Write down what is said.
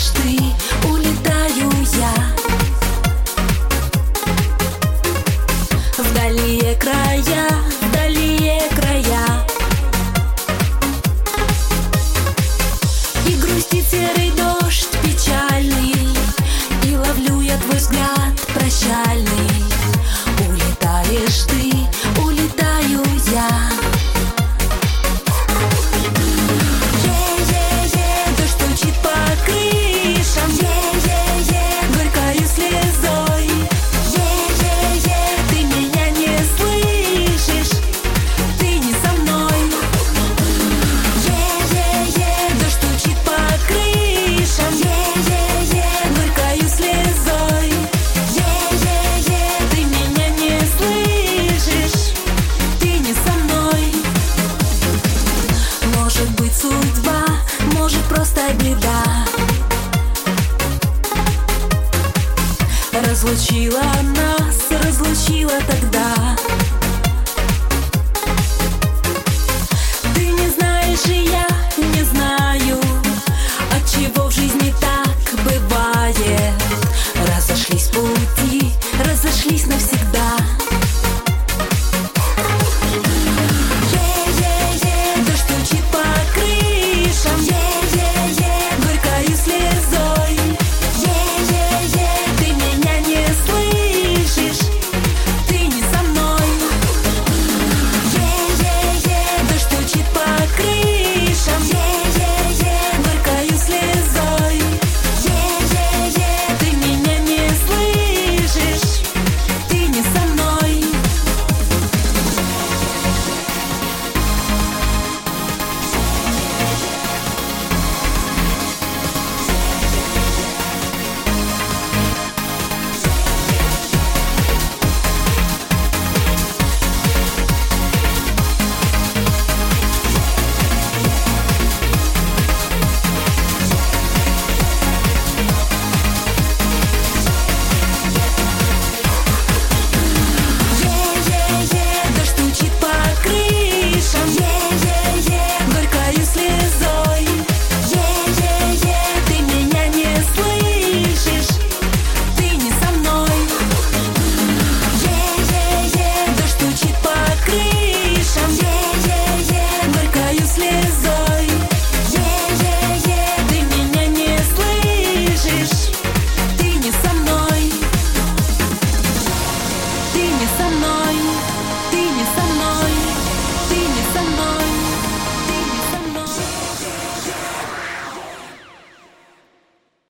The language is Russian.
ты, улетаю я в дальние края, в дальние края. И грустит серый дождь печальный, и ловлю я твой взгляд прощальный. Улетаешь ты, улетаю я. Дождь стучит по крышам, горькою слезой. Ты меня не слышишь, ты не со мной. Дождь стучит по крышам, горькою слезой. Ты меня не слышишь, ты не со мной. Может быть судьба, может просто беда разлучила нас, разлучила тогда.